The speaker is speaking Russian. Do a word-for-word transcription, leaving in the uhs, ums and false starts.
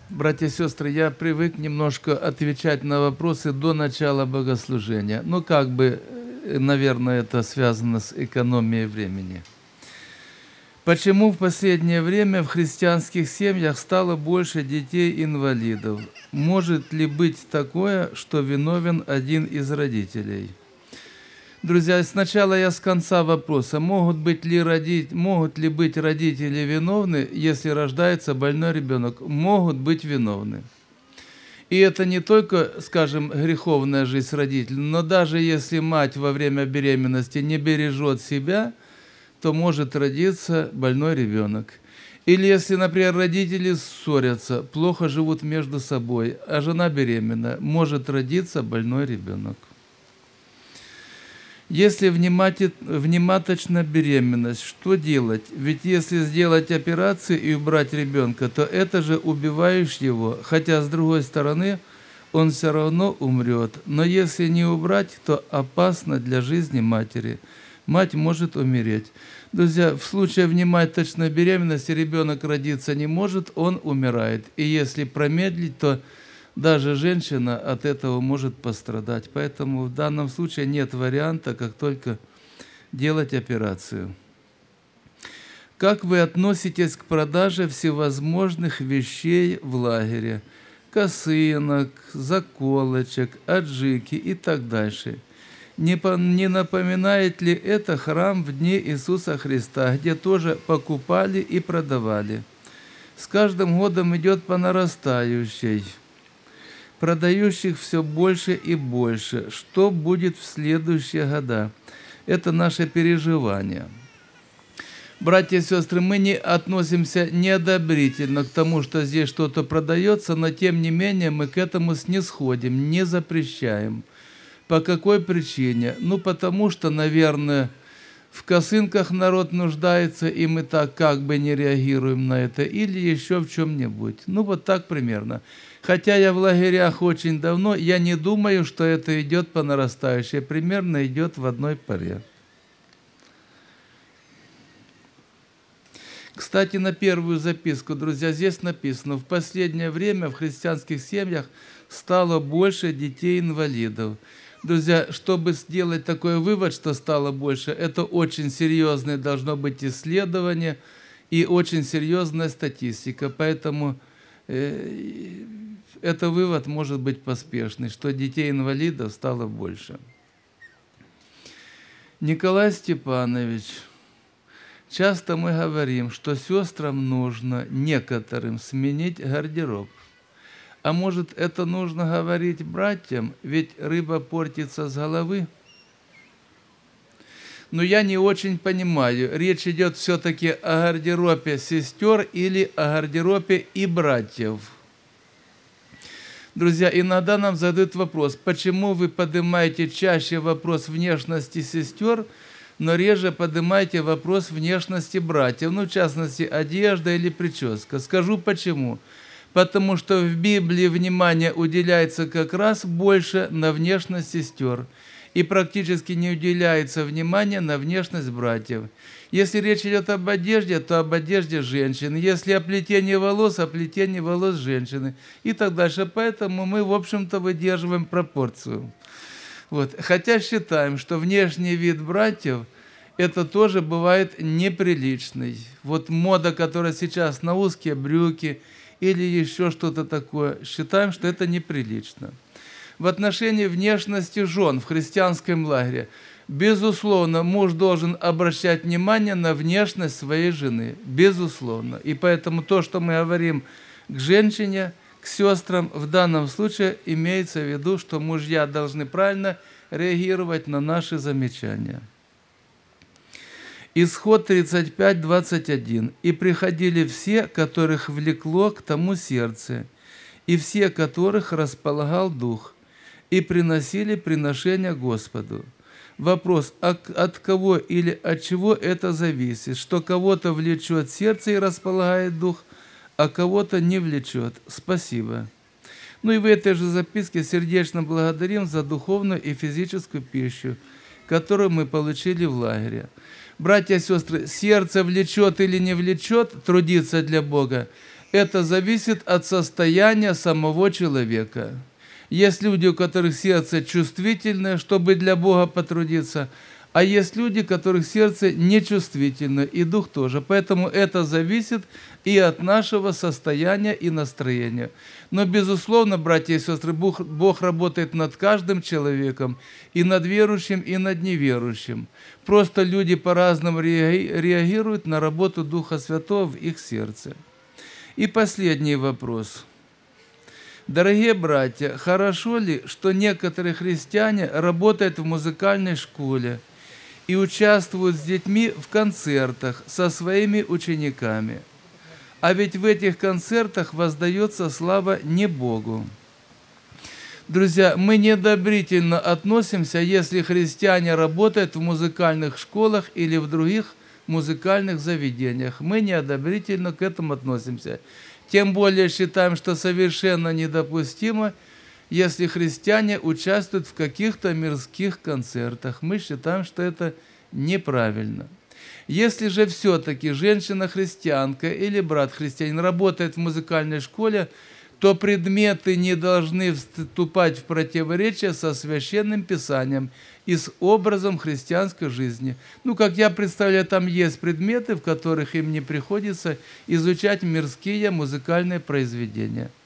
Братья и сестры, я привык немножко отвечать на вопросы до начала богослужения. Ну, как бы, наверное, это связано с экономией времени. Почему в последнее время в христианских семьях стало больше детей-инвалидов? Может ли быть такое, что виновен один из родителей? Друзья, сначала я с конца вопроса. Могут, быть ли роди... Могут ли быть родители виновны, если рождается больной ребенок? Могут быть виновны. И это не только, скажем, греховная жизнь родителей, но даже если мать во время беременности не бережет себя, то может родиться больной ребенок. Или если, например, родители ссорятся, плохо живут между собой, а жена беременна, может родиться больной ребенок. Если внематочна беременность, что делать? Ведь если сделать операцию и убрать ребенка, то это же убиваешь его, хотя с другой стороны он все равно умрет. Но если не убрать, то опасно для жизни матери. Мать может умереть. Друзья, в случае внематочной беременности ребенок родиться не может, он умирает. И если промедлить, то даже женщина от этого может пострадать. Поэтому в данном случае нет варианта, как только делать операцию. Как вы относитесь к продаже всевозможных вещей в лагере? Косынок, заколочек, аджики и так дальше. Не, по, не напоминает ли это храм в дни Иисуса Христа, где тоже покупали и продавали? С каждым годом идет по нарастающей. Продающих все больше и больше. Что будет в следующие года? Это наше переживание. Братья и сестры, мы не относимся неодобрительно к тому, что здесь что-то продается, но тем не менее мы к этому снисходим, не запрещаем. По какой причине? Ну, потому что, наверное, в косынках народ нуждается, и мы так как бы не реагируем на это, или еще в чем-нибудь. Ну, вот так примерно. Хотя я в лагерях очень давно, я не думаю, что это идет по нарастающей, примерно идет в одной паре. Кстати, на первую записку, друзья, здесь написано: в последнее время в христианских семьях стало больше детей-инвалидов. Друзья, чтобы сделать такой вывод, что стало больше, это очень серьезное должно быть исследование и очень серьезная статистика. Поэтому э, это вывод может быть поспешный, что детей-инвалидов стало больше. Николай Степанович, часто мы говорим, что сестрам нужно некоторым сменить гардероб. А может, это нужно говорить братьям, ведь рыба портится с головы? Но я не очень понимаю, речь идет все-таки о гардеробе сестер или о гардеробе и братьев. Друзья, иногда нам задают вопрос, почему вы поднимаете чаще вопрос внешности сестер, но реже поднимаете вопрос внешности братьев, ну, в частности, одежда или прическа. Скажу почему. Потому что в Библии внимание уделяется как раз больше на внешность сестер, и практически не уделяется внимания на внешность братьев. Если речь идет об одежде, то об одежде женщины. Если о плетении волос, о плетении волос женщины и так дальше. Поэтому мы, в общем-то, выдерживаем пропорцию. Вот. Хотя считаем, что внешний вид братьев это тоже бывает неприличный. Вот мода, которая сейчас на узкие брюки или еще что-то такое, считаем, что это неприлично. В отношении внешности жен в христианском лагере, безусловно, муж должен обращать внимание на внешность своей жены, безусловно. И поэтому то, что мы говорим к женщине, к сестрам, в данном случае имеется в виду, что мужья должны правильно реагировать на наши замечания. Исход тридцать пять, двадцать один. «И приходили все, которых влекло к тому сердце, и все, которых располагал дух, и приносили приношения Господу». Вопрос, от кого или от чего это зависит? Что кого-то влечет сердце и располагает дух, а кого-то не влечет. Спасибо. Ну и в этой же записке сердечно благодарим за духовную и физическую пищу, которую мы получили в лагере. Братья и сестры, сердце влечет или не влечет трудиться для Бога, Это зависит от состояния самого человека. Есть люди, у которых сердце чувствительное, чтобы для Бога потрудиться, а есть люди, у которых сердце нечувствительное, и дух тоже. Поэтому это зависит и от нашего состояния и настроения. Но, безусловно, братья и сестры, Бог, Бог работает над каждым человеком, и над верующим, и над неверующим. Просто люди по-разному реагируют на работу Духа Святого в их сердце. И последний вопрос. Дорогие братья, хорошо ли, что некоторые христиане работают в музыкальной школе и участвуют с детьми в концертах со своими учениками? А ведь в этих концертах воздается слава не Богу. Друзья, мы недобрительно относимся, если христиане работают в музыкальных школах или в других музыкальных заведениях. Мы неодобрительно к этому относимся. Тем более считаем, что совершенно недопустимо, если христиане участвуют в каких-то мирских концертах. Мы считаем, что это неправильно. Если же все-таки женщина-христианка или брат-христианин работает в музыкальной школе, то предметы не должны вступать в противоречие со Священным Писанием и с образом христианской жизни. Ну, как я представляю, там есть предметы, в которых им не приходится изучать мирские музыкальные произведения.